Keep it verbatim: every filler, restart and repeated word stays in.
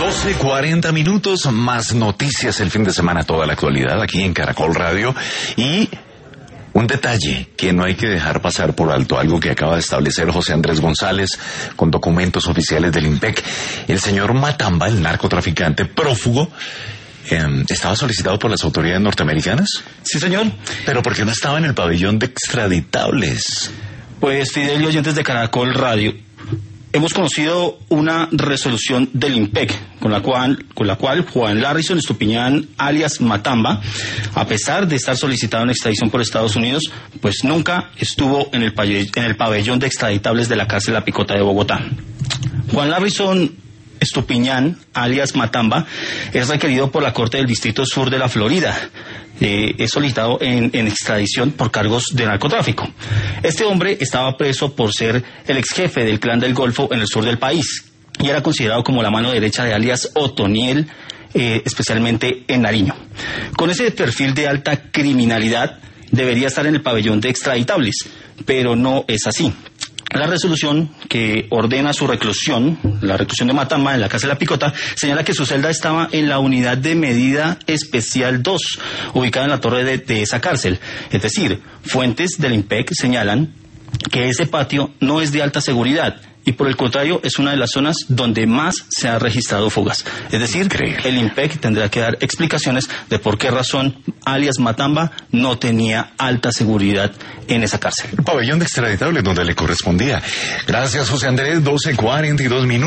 doce cuarenta minutos, más noticias el fin de semana, toda la actualidad aquí en Caracol Radio. Y un detalle que no hay que dejar pasar por alto, algo que acaba de establecer José Andrés González con documentos oficiales del IMPEC. El señor Matamba, el narcotraficante prófugo, eh, ¿estaba solicitado por las autoridades norteamericanas? Sí, señor. ¿Pero por qué no estaba en el pabellón de extraditables? Pues, Fidel y oyentes de Caracol Radio, hemos conocido una resolución del IMPEC con la cual, con la cual Juan Larrison Estupiñán, alias Matamba, a pesar de estar solicitado en extradición por Estados Unidos, pues nunca estuvo en el, en el pabellón de extraditables de la cárcel La Picota de Bogotá. Juan Larrison Estupiñán, alias Matamba, es requerido por la Corte del Distrito Sur de la Florida. Eh, es solicitado en, en extradición por cargos de narcotráfico. Este hombre estaba preso por ser el ex jefe del Clan del Golfo en el sur del país y era considerado como la mano derecha de alias Otoniel, eh, especialmente en Nariño. Con ese perfil de alta criminalidad debería estar en el pabellón de extraditables, pero no es así. La resolución que ordena su reclusión, la reclusión de Matamba en la cárcel La Picota, señala que su celda estaba en la unidad de medida especial dos, ubicada en la torre de, de esa cárcel. Es decir, fuentes del IMPEC señalan que ese patio no es de alta seguridad y por el contrario es una de las zonas donde más se han registrado fugas. Es decir, Increíble. El IMPEC tendrá que dar explicaciones de por qué razón alias Matamba no tenía alta seguridad en esa cárcel. El pabellón de extraditables donde le correspondía. Gracias, José Andrés, doce cuarenta y dos minutos.